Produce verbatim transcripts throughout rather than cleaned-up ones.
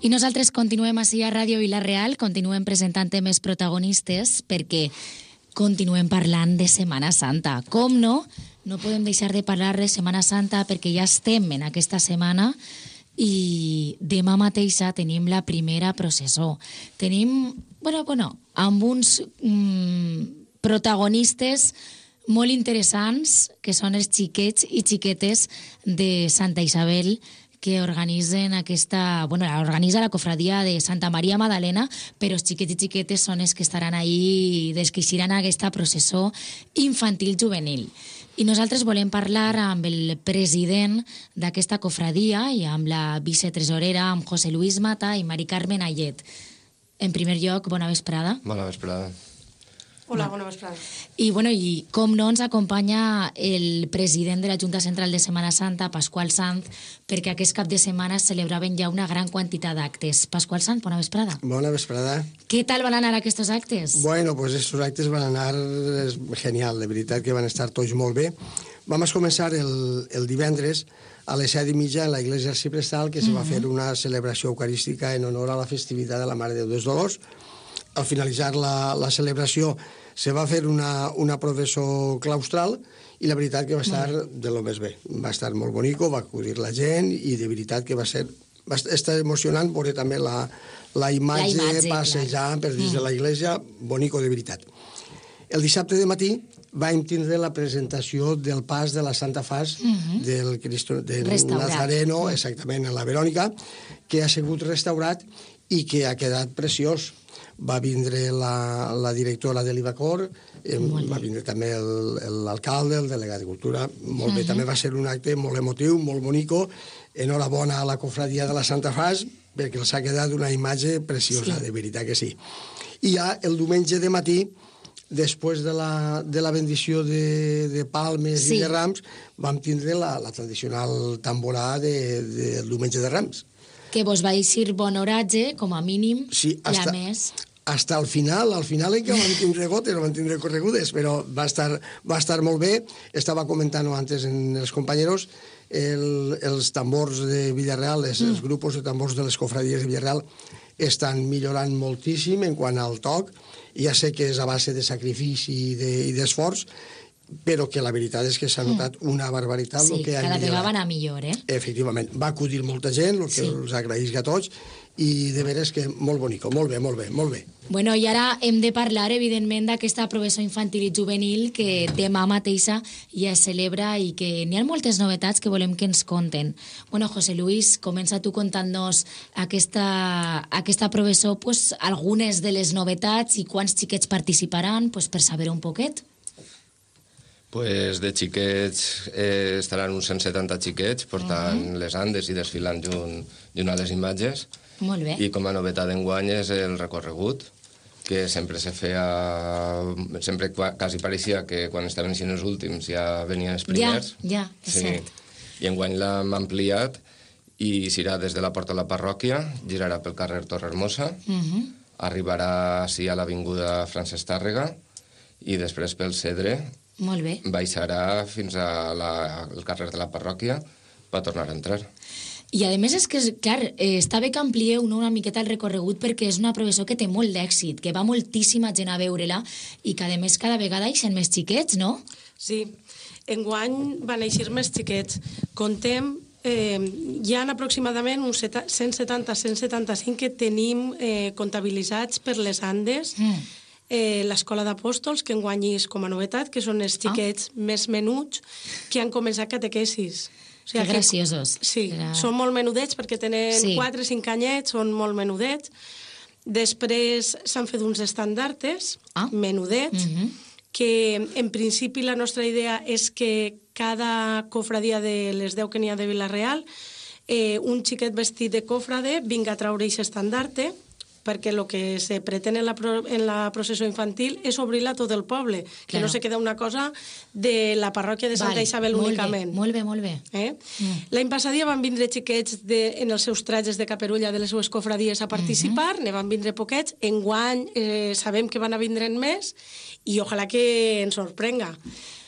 I nosaltres continuem així a Ràdio Vila-real, continuem presentant temes protagonistes perquè continuem parlant de Setmana Santa. Com no, no podem deixar de parlar de Setmana Santa perquè ja estem en aquesta setmana i demà mateixa tenim la primera processó. Tenim, bueno, bueno, amb uns mm, protagonistes molt interessants, que són els xiquets i xiquetes de Santa Isabel, que organitzen aquesta... Bueno, organitza la cofradia de Santa Maria Madalena, però els xiquets i xiquetes són els que estaran ahí, des que eixiran aquesta processó infantil-juvenil. I nosaltres volem parlar amb el president d'aquesta cofradia i amb la vicetresorera, amb José Luis Mata i Mari Carmen Ayet. En primer lloc, bona vesprada. Bona vesprada. Hola, bona vesprada. I, bueno, i com no ens acompanya el president de la Junta Central de Setmana Santa, Pasqual Sanz, perquè aquest cap de setmana es celebraven ja una gran quantitat d'actes. Pasqual Sanz, bona vesprada. Bona vesprada. Què tal van anar aquests actes? Bueno, pues estos actes van anar genial, de veritat que van estar tots molt bé. Vam començar el, el divendres a les set i mitja en la Iglesia Arciprestal, que se va fer una celebració eucarística en honor a la festivitat de la Mare de Déu dels Dolors. Al finalitzar la, la celebració se va fer una, una professó claustral i la veritat que va estar de lo més bé. Va estar molt bonico, va acudir la gent i de veritat que va ser... Va estar emocionant veure també la, la imatge, la imatge passejant per dins mm. de la iglesia, bonico de veritat. El dissabte de matí vam tindre la presentació del pas de la Santa Fas mm-hmm. del Cristo, de Nazareno, exactament, en la Verònica, que ha sigut restaurat i que ha quedat preciós. Va vindre la, la directora de l'Ivacor, eh, va vindre també l'alcalde, el, el delegat de Cultura, molt bé. Uh-huh. També va ser un acte molt emotiu, molt bonico. Enhorabona a la cofradia de la Santa Fas, perquè els ha quedat una imatge preciosa, sí. De veritat que sí. I ja el diumenge de matí, després de la, de la bendició de, de palmes sí. i de rams, vam tindre la, la tradicional tamborà de, de, del diumenge de Rams. Que vos va eixir bon oratge, com a mínim, sí, hasta, i a més... Hasta el final, al final en què van tindre gotes, van tindre corregudes, però va estar, va estar molt bé. Estava comentant antes en els companyeros, el, els tambors de Villarreal, els, mm. els grups de tambors de les cofradies de Villarreal estan millorant moltíssim en quant al toc. Ja sé que és a base de sacrifici i de, i d'esforç, però que la veritat és que s'ha notat una barbaritat. Sí, que cada vegada va anar millor, eh? Efectivament. Va acudir molta gent, el que sí. els agraïsc a tots, i de veres que molt bonico, molt bé, molt bé, molt bé. Bueno, i ara hem de parlar, evidentment, d'aquesta professó infantil i juvenil que demà mateixa ja es celebra i que n'hi ha moltes novetats que volem que ens conten. Bueno, José Luis, comença tu contant-nos aquesta, aquesta professó, pues, algunes de les novetats i quants xiquets participaran, pues, per saber un poquet. Pues de xiquets eh, estaran uns cent setanta xiquets portant uh-huh. les andes i desfilant junt, junt a les imatges. Molt bé. I com a novetat d'enguany és el recorregut, que sempre se feia... Sempre quasi pareixia que quan estaven sent els últims ja venien els primers. Ja, ja, és sí. cert. I enguany l'hem ampliat i s'irà des de la porta de la parròquia, girarà pel carrer Torre Hermosa, uh-huh. arribarà així a l'avinguda Francesc Tàrrega i després pel Cedre. Molt bé. Baixarà fins al carrer de la parròquia per tornar a entrar. I a més és que, clar, eh, està bé que amplieu no, una miqueta el recorregut perquè és una professó que té molt d'èxit, que va moltíssima gent a veure-la i que a més cada vegada eixen més xiquets, no? Sí, enguany van eixir més xiquets. Contem, eh, hi ha aproximadament uns cent setanta a cent setanta-cinc que tenim eh, comptabilitzats per les Andes, mm. eh, l'Escola d'Apòstols, que enguany és com a novetat, que són els xiquets ah. més menuts que han començat catequesis. O sigui, que graciosos. Sí, Era... són molt menudets perquè tenen sí. quatre o cinc anyets, són molt menudets. Després s'han fet uns estandartes, ah. menudets, mm-hmm. que en principi la nostra idea és que cada cofradia de les deu que n'hi ha de Vila-real, eh, un xiquet vestit de cofrade vinga a traure aquest estandarte, perquè el que se pretén en la, pro, en la processó infantil és obrir-la a tot el poble, que claro. no se queda una cosa de la parròquia de Santa vale, Isabel molt únicament. Bé, molt bé, molt bé. Eh? Mm. L'any passat ja van vindre xiquets de, en els seus trajes de caperulla de les seues cofradies a participar, mm-hmm. ne van vindre poquets, enguany eh, sabem que van a vindre'n més i ojalà que ens sorprenga.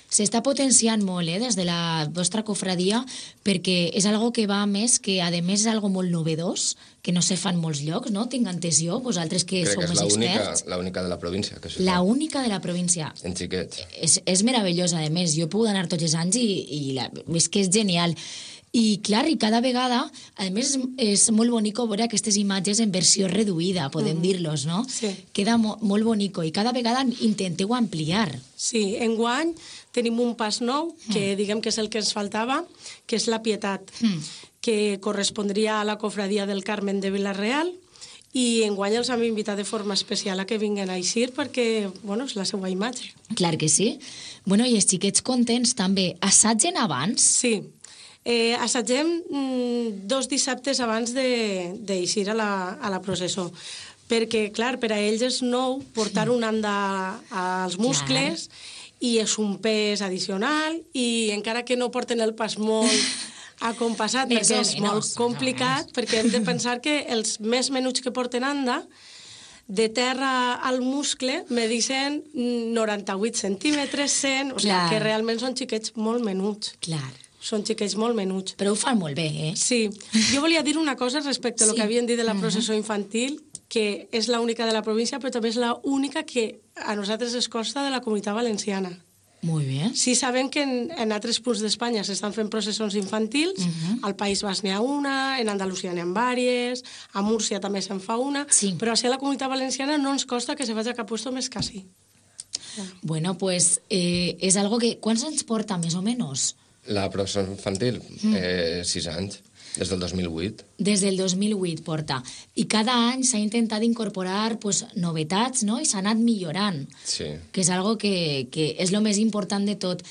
S'està potenciant molt, eh, des de la vostra cofradia, perquè és algo que va més, que a més és algo molt novedós, que no se fa en molts llocs, no? Tinc entès jo, vosaltres que Crec sou que més és experts. la única de la província que se fa. La única de la província. En xiquets. És, és meravellosa, a més. Jo he pogut anar tots els anys i, i la, és que és genial. I, clar, i cada vegada, a més, és molt bonico veure aquestes imatges en versió reduïda, podem mm. dir-los, no? Sí. Queda mo molt bonico i cada vegada intenteu ampliar. Sí, enguany tenim un pas nou, que mm. diguem que és el que ens faltava, que és la Pietat, mm. que correspondria a la cofradia del Carmen de Vila-real, i enguany els hem invitat de forma especial a que vinguen a Eixir perquè, bueno, és la seva imatge. Clar que sí. Bueno, i els xiquets contents també. Assatgen abans? Sí. Eh, assagem mm, dos dissabtes abans d'eixir a, la, a la processó, perquè, clar, per a ells és nou portar un anda als muscles, clar. I és un pes addicional, i encara que no porten el pas molt acompassat, perquè és molt complicat, no, perquè hem de pensar que els més menuts que porten anda, de terra al muscle, medicen noranta-vuit centímetres, cent, o sigui, que realment són xiquets molt menuts. Clar. Són xiquets molt menuts. Però ho fan molt bé, eh? Sí. Jo volia dir una cosa respecte a sí. lo que havien dit de la processó infantil, que és l'única de la província, però també és l'única que a nosaltres es costa de la Comunitat Valenciana. Molt bé. Sí, sabem que en, en altres punts d'Espanya s'estan fent processons infantils, uh -huh. al País Basc n'hi ha una, en Andalusia n'hi ha vàries, a Múrcia també se'n fa una, sí. però a ser la Comunitat Valenciana no ens costa que se faci cap puesto més que sí. Bueno, pues eh, és algo que... Quants anys porta, més o menys? La processó infantil, mm. eh, sis anys, des del dos mil vuit. Des del dos mil vuit porta. I cada any s'ha intentat incorporar pues, novetats, no? I s'ha anat millorant. Sí. Que és algo que, que és el més important de tot.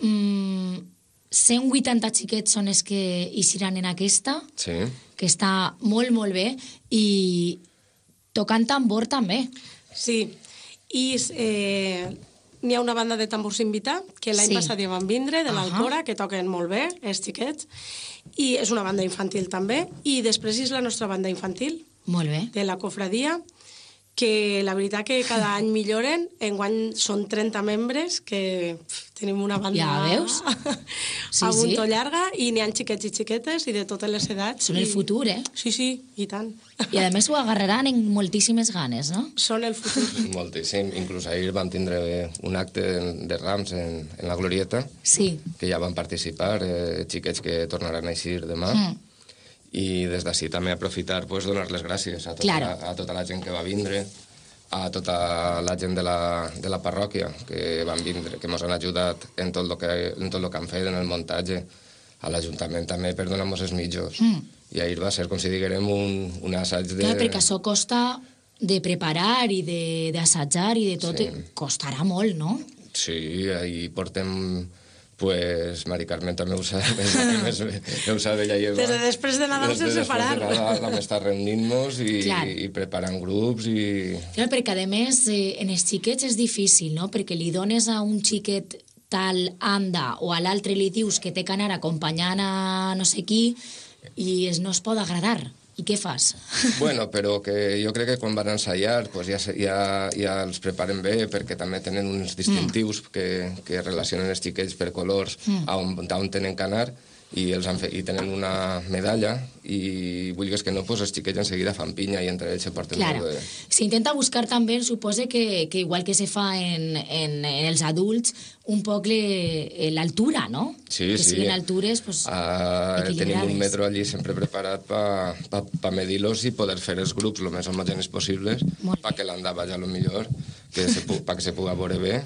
Mm, cent vuitanta xiquets són els que hi seran en aquesta, sí. que està molt, molt bé, i tocant tambor també. Sí, i... Eh... N'hi ha una banda de tambors invitar, que l'any sí. passat hi van vindre, de l'Alcora, uh -huh. que toquen molt bé, els xiquets, i és una banda infantil també, i després és la nostra banda infantil, molt bé. De la cofradia, que la veritat que cada any milloren, enguany són trenta membres, que pf, tenim una banda ja veus? Sí, a punto sí. llarga, i n'hi ha xiquets i xiquetes, i de totes les edats. Són i... el futur, eh? Sí, sí, i tant. I a més ho agarraran en moltíssimes ganes, no? Són el futur. Moltíssim. Inclús ahir vam tindre un acte de rams en, en la Glorieta, sí. que ja van participar, eh, xiquets que tornaran a eixir demà. Mm. I des d'ací també aprofitar, pues, donar les gràcies a tota, claro. la, a tota la gent que va vindre, a tota la gent de la, de la parròquia que van vindre, que ens han ajudat en tot el que, en tot el que han fet, en el muntatge, a l'Ajuntament també per donar-nos els mitjos. Mm. I ahir va ser, com si diguérem, un, un assaig de... Clar, perquè això costa de preparar i d'assajar i de tot, sí. Costarà molt, no? Sí, ahir portem... Pues Mari Carmen també ho sap, més, ho sap ella i Eva. Des de després de Nadal sense parar. Després de Nadal vam estar reunint-nos i, i preparant grups i... Clar, perquè a més eh, en els xiquets és difícil, no? Perquè li dones a un xiquet tal anda o a l'altre li dius que té que anar acompanyant a no sé qui i es no es pot agradar. I què fas? Bueno, però que jo crec que quan van ensaiar pues ja, ja, ja els preparen bé perquè també tenen uns distintius mm. que, que relacionen els xiquets per colors mm. a, on, a on tenen que anar i, els han fet, i tenen una medalla i vulguis que no, pues els xiquets en seguida fan pinya i entre ells se porten claro. molt bé. S'intenta buscar també, supose que, que igual que se fa en, en, en els adults, un poc l'altura, no? Sí, que sí. siguin altures pues, uh, tenim un metro allí sempre preparat per pa, pa medir-los i poder fer els grups el més homogenis possibles perquè l'anda vagi a lo millor, que se, pa que se pugui veure bé.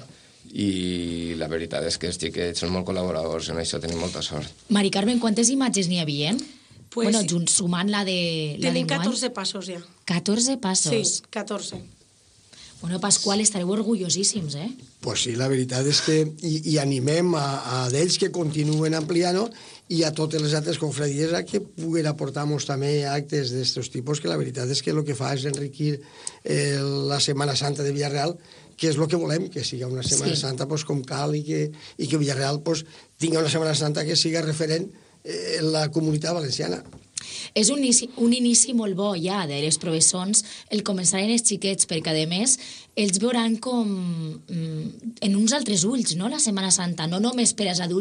I la veritat és que els xiquets són molt col·laboradors, en això tenim molta sort. Mari Carmen, quantes imatges n'hi havia? Pues, bueno, junt, sumant la de la tenim catorze passos ja. catorze passos? Sí, catorze. Bueno, Pasqual, estareu orgullosíssims, eh? Pues sí, la veritat és que i, i animem a, a d'ells que continuen ampliant-ho i a totes les altres confradies a que puguen aportar-nos també actes d'aquests tipus, que la veritat és que el que fa és enriquir eh, la Setmana Santa de Villarreal, que és el que volem, que siga una Setmana sí. Santa pues, com cal i que, i que Villarreal pues, tingui una Setmana Santa que siga referent en la Comunitat Valenciana. És un inici, un inici molt bo ja de les professons, el començar en els xiquets, perquè a més ells veuran com mm, en uns altres ulls, no?, la Setmana Santa, no només per als adults,